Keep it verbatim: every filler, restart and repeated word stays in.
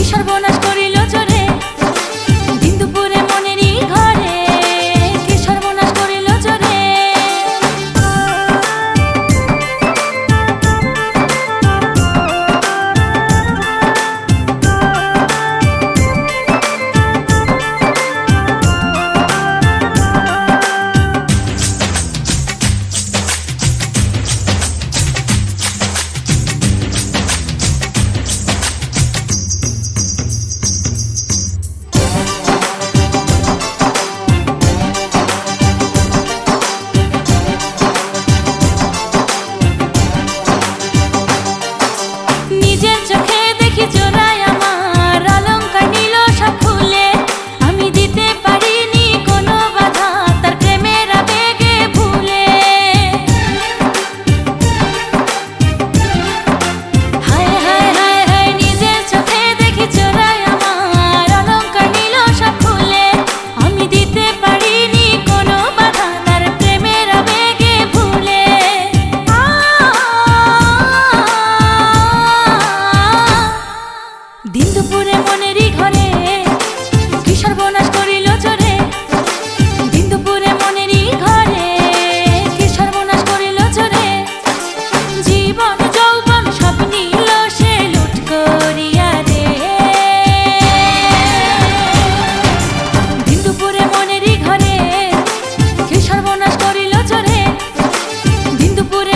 সর্বনাশ করিল চোরে দিন দুপুরে মনেরই ঘরে, কি সর্বনাশ করিল চোরে। নিজের চোখে দেখি চোরাই আমার অলংকার নিল সব খুলে, আমি দিতে পারিনি কোনো বাধা তার প্রেমের আবেগে ভুলে। হায় হায় হায় হায় নিজের চোখে দেখি চোরাই আমার অলংকার নিল সব খুলে, আমি দিতে পারিনি কোনো বাধা তার প্রেমের আবেগে ভুলে। দিন দুপুরে মনেরই ঘরে কি সর্বনাশ করিল চোরে, দিন দুপুরে মনেরই ঘরে কি সর্বনাশ করিল চোরে। জীবন যৌবন সব নিল সে লুট করিয়া রে, দিন দুপুরে মনেরই ঘরে কি সর্বনাশ করিল চোরে, দিন দুপুরে